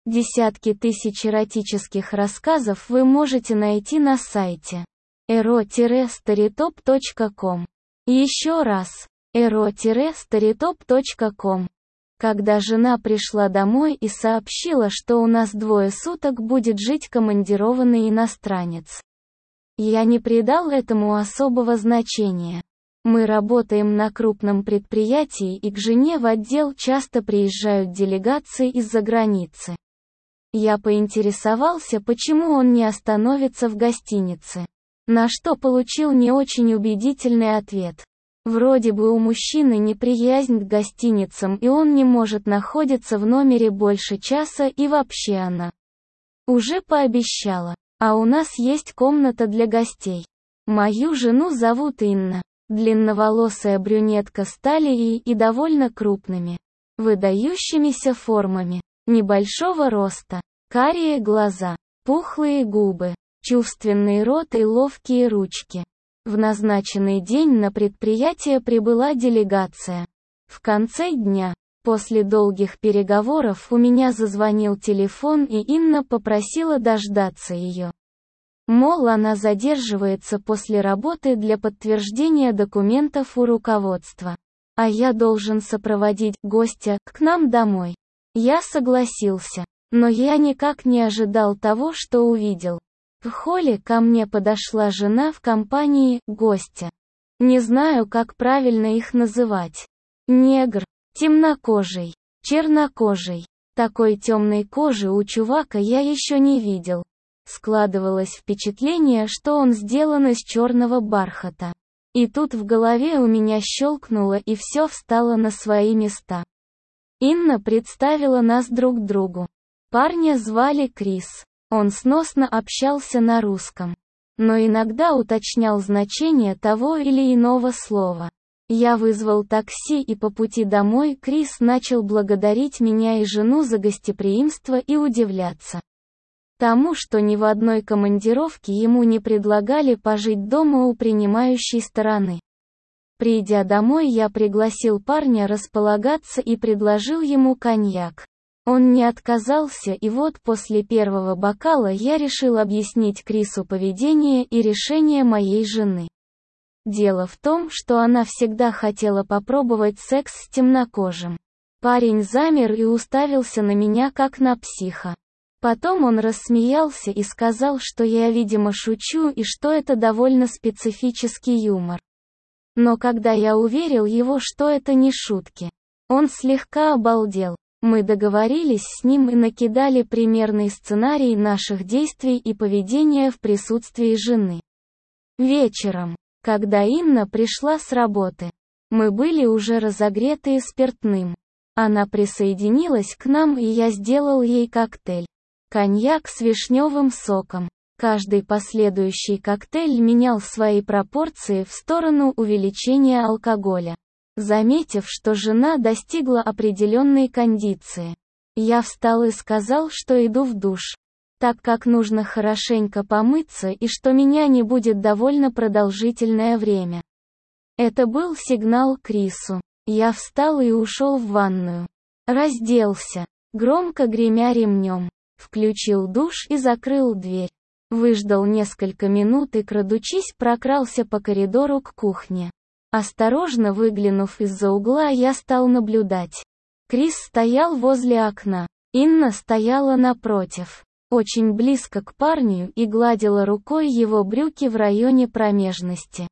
Десятки тысяч эротических рассказов вы можете найти на сайте ero-storytop.com. Еще раз, ero-storytop.com. Когда жена пришла домой и сообщила, что у нас 2 суток будет жить командированный иностранец, я не придал этому особого значения. Мы работаем на крупном предприятии, и к жене в отдел часто приезжают делегации из-за границы. Я поинтересовался, почему он не остановится в гостинице, на что получил не очень убедительный ответ. Вроде бы у мужчины неприязнь к гостиницам, и он не может находиться в номере больше часа, и вообще она уже пообещала. А у нас есть комната для гостей. Мою жену зовут Инна. Длинноволосая брюнетка с талией и довольно крупными, выдающимися формами, небольшого роста, карие глаза, пухлые губы, чувственный рот и ловкие ручки. В назначенный день на предприятие прибыла делегация. В конце дня, после долгих переговоров, у меня зазвонил телефон, и Инна попросила дождаться ее. Мол, она задерживается после работы для подтверждения документов у руководства. А я должен сопроводить гостя к нам домой. Я согласился, но я никак не ожидал того, что увидел. В холле ко мне подошла жена в компании гостя. Не знаю, как правильно их называть. Негр, темнокожий, чернокожий. Такой темной кожи у чувака я еще не видел. Складывалось впечатление, что он сделан из черного бархата. И тут в голове у меня щелкнуло, и все встало на свои места. Инна представила нас друг другу. Парня звали Крис. Он сносно общался на русском, но иногда уточнял значение того или иного слова. Я вызвал такси, и по пути домой Крис начал благодарить меня и жену за гостеприимство и удивляться тому, что ни в одной командировке ему не предлагали пожить дома у принимающей стороны. Придя домой, я пригласил парня располагаться и предложил ему коньяк. Он не отказался, и вот после первого бокала я решил объяснить Крису поведение и решение моей жены. Дело в том, что она всегда хотела попробовать секс с темнокожим. Парень замер и уставился на меня как на психа. Потом он рассмеялся и сказал, что я, видимо, шучу и что это довольно специфический юмор. Но когда я уверил его, что это не шутки, он слегка обалдел. Мы договорились с ним и накидали примерный сценарий наших действий и поведения в присутствии жены. Вечером, когда Инна пришла с работы, мы были уже разогретые спиртным. Она присоединилась к нам, и я сделал ей коктейль. Коньяк с вишневым соком. Каждый последующий коктейль менял свои пропорции в сторону увеличения алкоголя. Заметив, что жена достигла определенной кондиции, я встал и сказал, что иду в душ, так как нужно хорошенько помыться и что меня не будет довольно продолжительное время. Это был сигнал Крису. Я встал и ушел в ванную. Разделся, громко гремя ремнем. Включил душ и закрыл дверь. Выждал несколько минут и, крадучись, прокрался по коридору к кухне. Осторожно выглянув из-за угла, я стал наблюдать. Крис стоял возле окна. Инна стояла напротив, очень близко к парню, и гладила рукой его брюки в районе промежности.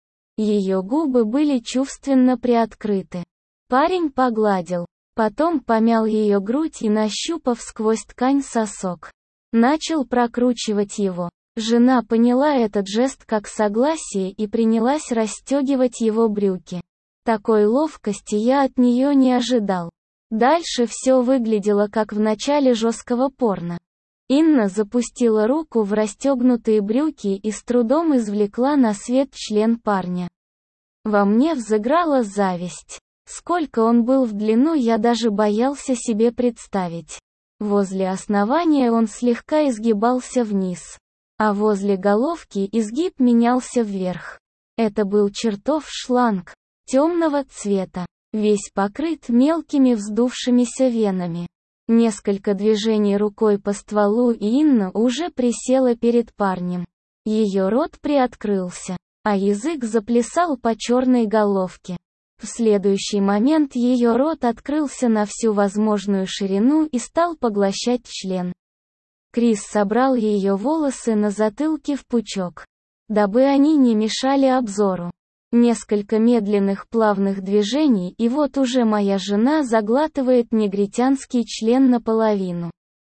Ее губы были чувственно приоткрыты. Парень погладил. Потом помял ее грудь и, нащупав сквозь ткань сосок, начал прокручивать его. Жена поняла этот жест как согласие и принялась расстегивать его брюки. Такой ловкости я от нее не ожидал. Дальше все выглядело как в начале жесткого порно. Инна запустила руку в расстегнутые брюки и с трудом извлекла на свет член парня. Во мне взыграла зависть. Сколько он был в длину, я даже боялся себе представить. Возле основания он слегка изгибался вниз, а возле головки изгиб менялся вверх. Это был чертов шланг, темного цвета, весь покрыт мелкими вздувшимися венами. Несколько движений рукой по стволу, и Инна уже присела перед парнем. Ее рот приоткрылся, а язык заплясал по черной головке. В следующий момент ее рот открылся на всю возможную ширину и стал поглощать член. Крис собрал ее волосы на затылке в пучок, дабы они не мешали обзору. Несколько медленных плавных движений, и вот уже моя жена заглатывает негритянский член наполовину.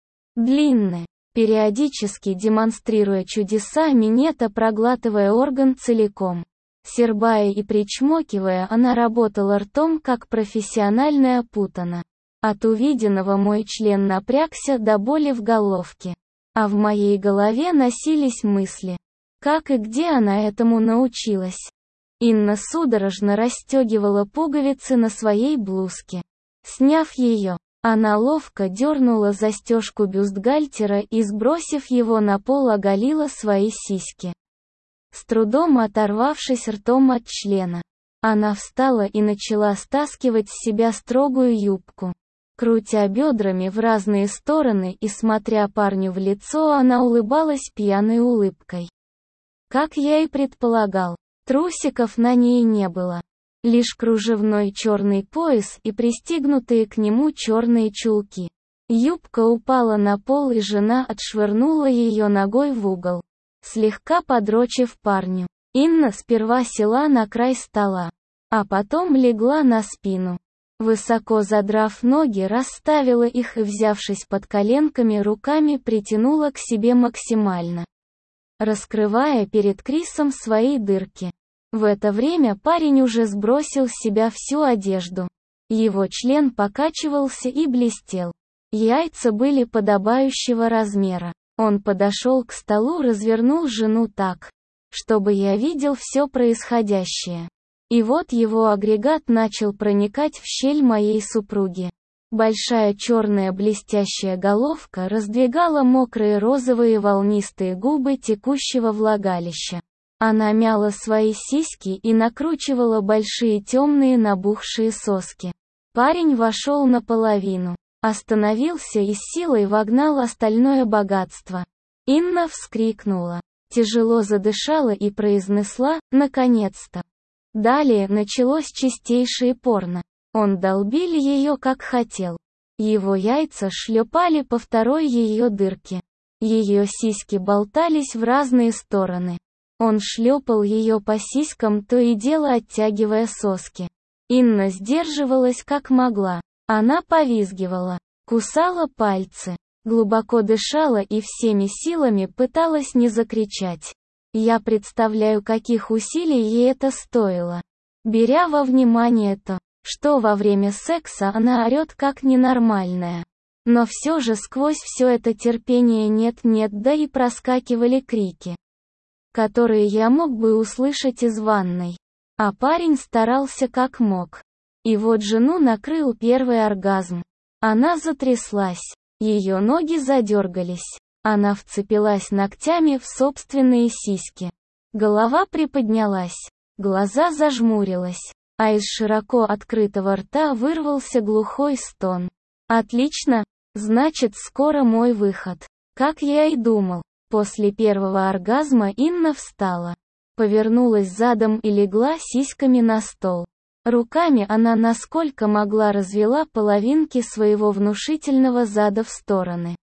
Длинный, периодически демонстрируя чудеса минета, проглатывая орган целиком. Сербая и причмокивая, она работала ртом как профессиональная путана. От увиденного мой член напрягся до боли в головке. А в моей голове носились мысли. Как и где она этому научилась? Инна судорожно расстегивала пуговицы на своей блузке. Сняв ее, она ловко дернула застежку бюстгальтера и, сбросив его на пол, оголила свои сиськи. С трудом оторвавшись ртом от члена, она встала и начала стаскивать с себя строгую юбку. Крутя бедрами в разные стороны и смотря парню в лицо, она улыбалась пьяной улыбкой. Как я и предполагал, трусиков на ней не было. Лишь кружевной черный пояс и пристегнутые к нему черные чулки. Юбка упала на пол, и жена отшвырнула ее ногой в угол, слегка подрочив парню. Инна сперва села на край стола, а потом легла на спину. Высоко задрав ноги, расставила их и, взявшись под коленками, руками притянула к себе максимально, раскрывая перед Крисом свои дырки. В это время парень уже сбросил с себя всю одежду. Его член покачивался и блестел. Яйца были подобающего размера. Он подошел к столу, развернул жену так, чтобы я видел все происходящее. И вот его агрегат начал проникать в щель моей супруги. Большая черная блестящая головка раздвигала мокрые розовые волнистые губы текущего влагалища. Она мяла свои сиськи и накручивала большие темные набухшие соски. Парень вошел наполовину, остановился и с силой вогнал остальное богатство. Инна вскрикнула, тяжело задышала и произнесла: «Наконец-то!». Далее началось чистейшее порно. Он долбил ее как хотел. Его яйца шлепали по второй ее дырке. Ее сиськи болтались в разные стороны. Он шлепал ее по сиськам, то и дело оттягивая соски. Инна сдерживалась как могла. Она повизгивала, кусала пальцы, глубоко дышала и всеми силами пыталась не закричать. Я представляю, каких усилий ей это стоило. Беря во внимание то, что во время секса она орет как ненормальная. Но все же сквозь все это терпение нет-нет, да и проскакивали крики, которые я мог бы услышать из ванной. А парень старался как мог. И вот жену накрыл первый оргазм. Она затряслась, ее ноги задергались. Она вцепилась ногтями в собственные сиськи. Голова приподнялась, глаза зажмурилась, а из широко открытого рта вырвался глухой стон. «Отлично, значит, скоро мой выход». Как я и думал. После первого оргазма Инна встала, повернулась задом и легла сиськами на стол. Руками она насколько могла развела половинки своего внушительного зада в стороны,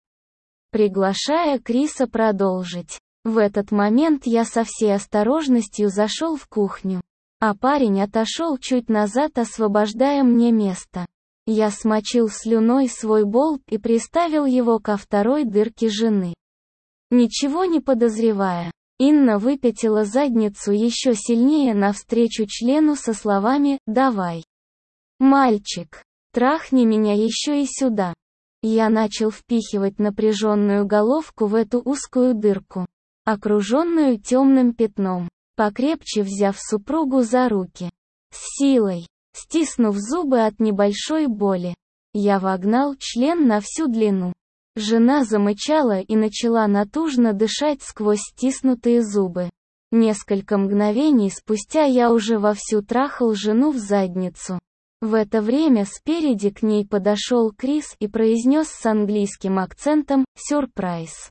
приглашая Криса продолжить. В этот момент я со всей осторожностью зашел в кухню, а парень отошел чуть назад, освобождая мне место. Я смочил слюной свой болт и приставил его ко второй дырке жены. Ничего не подозревая, Инна выпятила задницу еще сильнее навстречу члену со словами: «Давай, мальчик, трахни меня еще и сюда». Я начал впихивать напряженную головку в эту узкую дырку, окруженную темным пятном, покрепче взяв супругу за руки. С силой, стиснув зубы от небольшой боли, я вогнал член на всю длину. Жена замычала и начала натужно дышать сквозь стиснутые зубы. Несколько мгновений спустя я уже вовсю трахал жену в задницу. В это время спереди к ней подошел Крис и произнес с английским акцентом «сюрприз».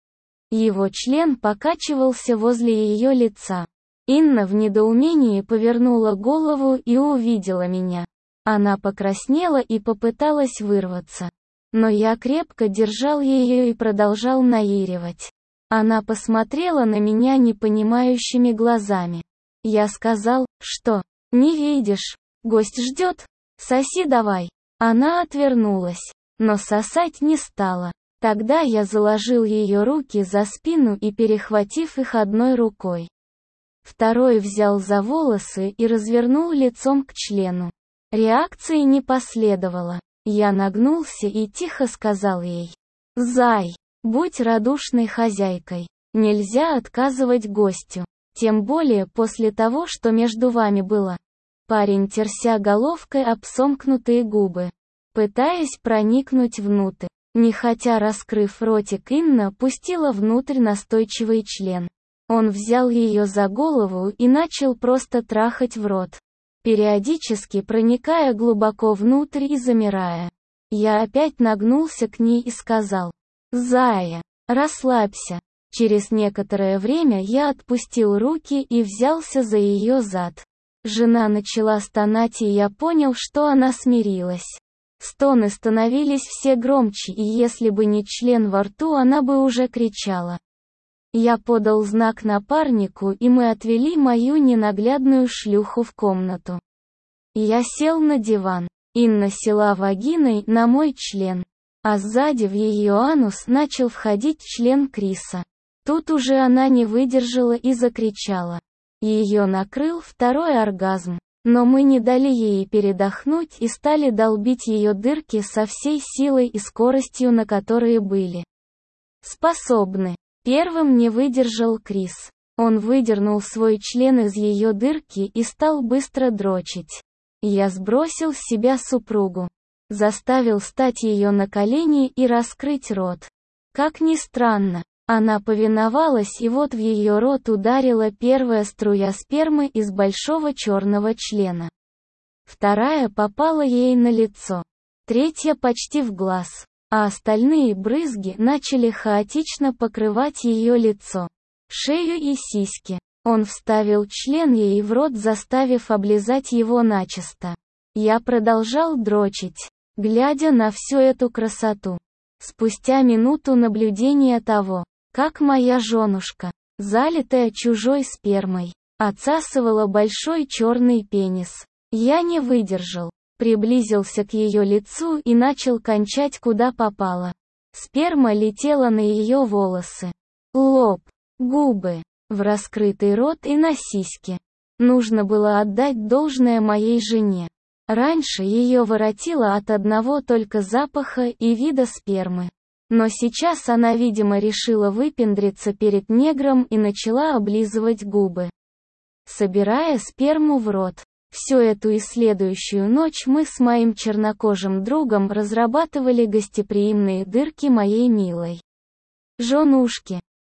Его член покачивался возле ее лица. Инна в недоумении повернула голову и увидела меня. Она покраснела и попыталась вырваться. Но я крепко держал ее и продолжал наиривать. Она посмотрела на меня непонимающими глазами. Я сказал, что, не видишь, гость ждет, соси давай. Она отвернулась, но сосать не стала. Тогда я заложил ее руки за спину и, перехватив их одной рукой, второй взял за волосы и развернул лицом к члену. Реакции не последовало. Я нагнулся и тихо сказал ей: «Зай, будь радушной хозяйкой. Нельзя отказывать гостю. Тем более после того, что между вами было». Парень, терся головкой об сомкнутые губы, пытаясь проникнуть внутрь. Нехотя раскрыв ротик, Инна пустила внутрь настойчивый член. Он взял ее за голову и начал просто трахать в рот, периодически проникая глубоко внутрь и замирая. Я опять нагнулся к ней и сказал: «Зая, расслабься». Через некоторое время я отпустил руки и взялся за ее зад. Жена начала стонать, и я понял, что она смирилась. Стоны становились все громче, и если бы не член во рту, она бы уже кричала. Я подал знак напарнику, и мы отвели мою ненаглядную шлюху в комнату. Я сел на диван. Инна села вагиной на мой член, а сзади в ее анус начал входить член Криса. Тут уже она не выдержала и закричала. Ее накрыл второй оргазм. Но мы не дали ей передохнуть и стали долбить ее дырки со всей силой и скоростью, на которые были способны. Первым не выдержал Крис. Он выдернул свой член из ее дырки и стал быстро дрочить. Я сбросил с себя супругу, заставил стать ее на колени и раскрыть рот. Как ни странно, она повиновалась, и вот в ее рот ударила первая струя спермы из большого черного члена. Вторая попала ей на лицо. Третья почти в глаз. А остальные брызги начали хаотично покрывать ее лицо, шею и сиськи. Он вставил член ей в рот, заставив облизать его начисто. Я продолжал дрочить, глядя на всю эту красоту. Спустя минуту наблюдения того, как моя женушка, залитая чужой спермой, отсасывала большой черный пенис, я не выдержал, приблизился к ее лицу и начал кончать куда попало. Сперма летела на ее волосы, лоб, губы, в раскрытый рот и на сиськи. Нужно было отдать должное моей жене. Раньше ее воротило от одного только запаха и вида спермы. Но сейчас она, видимо, решила выпендриться перед негром и начала облизывать губы, собирая сперму в рот. Всю эту и следующую ночь мы с моим чернокожим другом разрабатывали гостеприимные дырки моей милой женушки.